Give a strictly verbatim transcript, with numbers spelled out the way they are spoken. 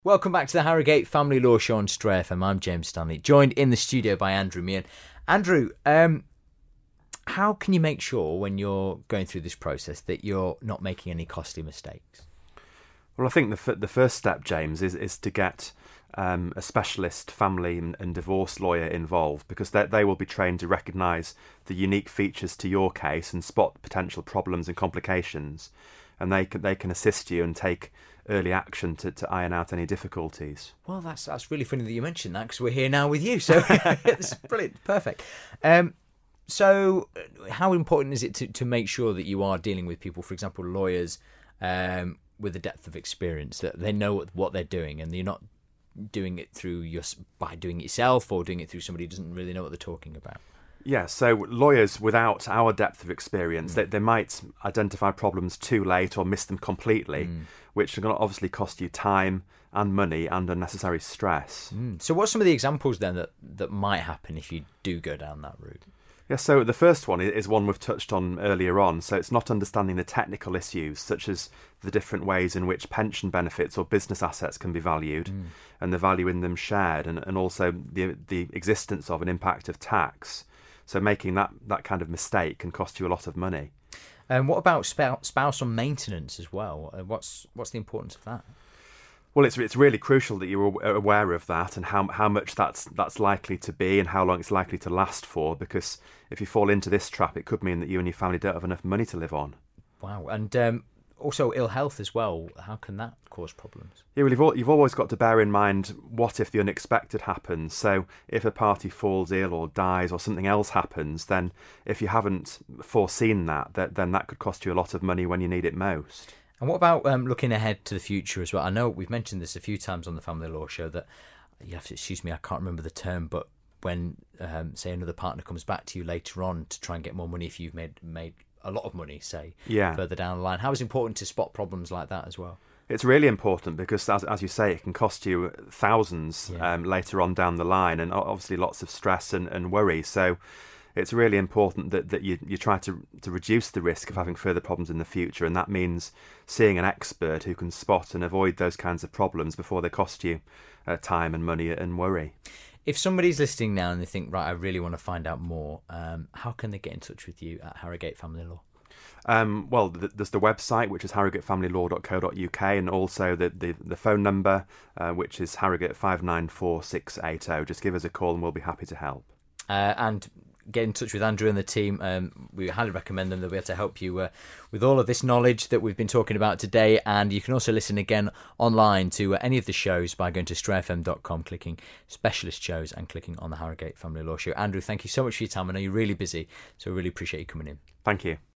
Welcome back to the Harrogate Family Law Show on Stray F M. I'm James Stanley, joined in the studio by Andrew Meehan. Andrew, um, how can you make sure when you're going through this process that you're not making any costly mistakes? Well, I think the f- the first step, James, is is to get um, a specialist family and, and divorce lawyer involved, because they they will be trained to recognise the unique features to your case and spot potential problems and complications, and they can they can assist you and take early action to, to iron out any difficulties. Well, that's that's really funny that you mentioned that, because we're here now with you, so it's brilliant, perfect. Um, so, how important is it to, to make sure that you are dealing with people, for example, lawyers, um, with a depth of experience, that they know what, what they're doing, and you're not doing it through your by doing it yourself or doing it through somebody who doesn't really know what they're talking about? Yeah, so lawyers without our depth of experience, mm. they, they might identify problems too late or miss them completely, mm. which are going to obviously cost you time and money and unnecessary stress. Mm. So what's some of the examples then that, that might happen if you do go down that route? Yeah, so the first one is one we've touched on earlier on. So it's not understanding the technical issues, such as the different ways in which pension benefits or business assets can be valued, mm. and the value in them shared, and, and also the the existence of an impact of tax. So making that, that kind of mistake can cost you a lot of money. And um, what about spouse, spousal maintenance as well? Uh, what's what's the importance of that? Well, it's it's really crucial that you're aware of that and how how much that's that's likely to be and how long it's likely to last for. Because if you fall into this trap, it could mean that you and your family don't have enough money to live on. Wow, and um, also ill health as well. How can that cause problems? Yeah, well, you've, all, you've always got to bear in mind, what if the unexpected happens? So if a party falls ill or dies or something else happens, then if you haven't foreseen that, that then that could cost you a lot of money when you need it most. And what about um, looking ahead to the future as well? I know we've mentioned this a few times on the Family Law Show, that, you have to excuse me, I can't remember the term, but when, um, say, another partner comes back to you later on to try and get more money if you've made made a lot of money, say, yeah. further down the line, how is it important to spot problems like that as well? It's really important because, as, as you say, it can cost you thousands yeah. um, later on down the line, and obviously lots of stress and, and worry. So it's really important that, that you, you try to to reduce the risk of having further problems in the future, and that means seeing an expert who can spot and avoid those kinds of problems before they cost you uh, time and money and worry. If somebody's listening now and they think, right, I really want to find out more, um, how can they get in touch with you at Harrogate Family Law? Um, well, th- there's the website, which is harrogate family law dot co dot uk, and also the, the, the phone number, uh, which is Harrogate five nine four six eight zero. Just give us a call and we'll be happy to help. Uh, and get in touch with Andrew and the team. Um, we highly recommend them. They'll be able to help you uh, with all of this knowledge that we've been talking about today. And you can also listen again online to uh, any of the shows by going to stray f m dot com, clicking specialist shows and clicking on the Harrogate Family Law Show. Andrew, thank you so much for your time. I know you're really busy, so we really appreciate you coming in. Thank you.